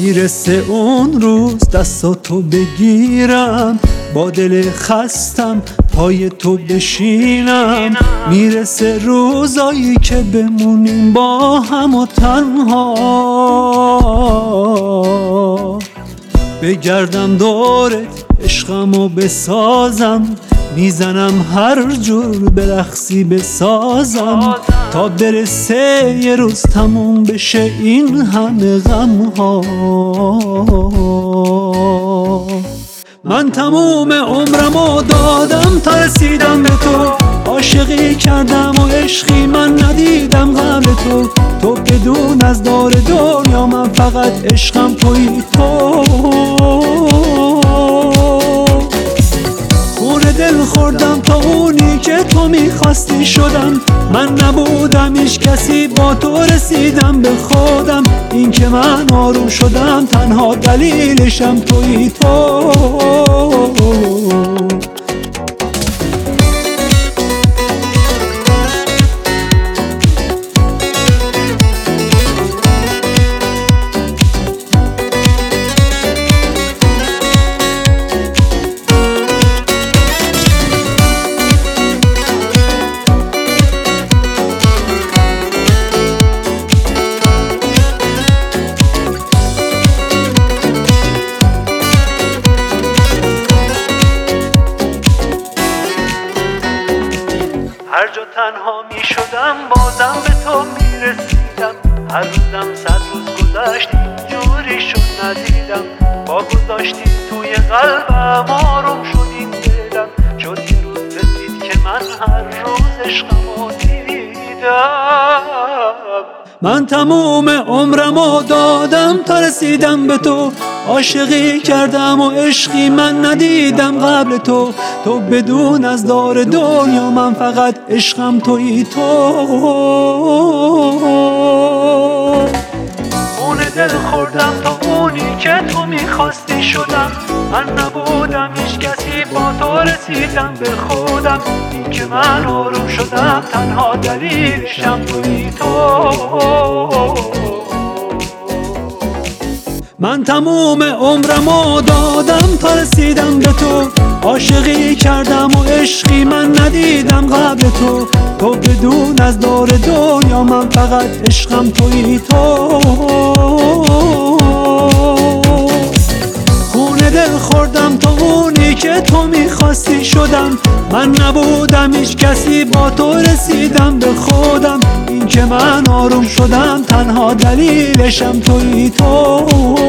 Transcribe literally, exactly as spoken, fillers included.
میرسه اون روز دستاتو بگیرم، با دل خستم پای تو بشینم. میرسه روزایی که بمونیم با هم و تنها، بگردم دورت عشقمو بسازم، میزنم هر جور برقصی بسازم، تا برسه یه روز تموم بشه این همه غم ها. من تموم عمرمو دادم تا رسیدم به تو، عاشقی کردم و عشقی من ندیدم قبل تو. تو بدون از دار دنیا من فقط عشقم توی تو. خون دل خوردم تا اونی که تو میخواستی شدم، من نبودم هیچ کسی با تو رسیدم به خودم. این که من آروم شدم تنها دلیلشم توی تو. هر جا تنها می شدم بازم به تو می رسیدم. هر روزم صد روز گذشت اینجوری شد ندیدم. با گذاشتی توی قلبم آروم شد این دلم. شد این روز رسید که من هر روز عشقمو دیدم. من تموم عمرمو دادم تا رسیدم به تو، عاشقی کردم و عشقی من ندیدم قبل تو. تو بدون از دار دنیا من فقط عشقم توی تو. خون دل خوردم تا اونی که تو میخواستی شدم، من نبودم هیچ کسی با تو رسیدم به خودم. این که من آروم شدم تنها دلیلشم توی تو. من تموم عمرمو دادم تا رسیدم به تو، عاشقی کردم و عشقی من ندیدم قبل تو. تو بدون از دار دنیا من فقط عشقم توی تو. خون دل خوردم تا اونی که تو میخواستی شدم، من نبودم هیچ کسی با تو رسیدم به خودم. این که من آروم شدم تنها دلیلشم توی تو.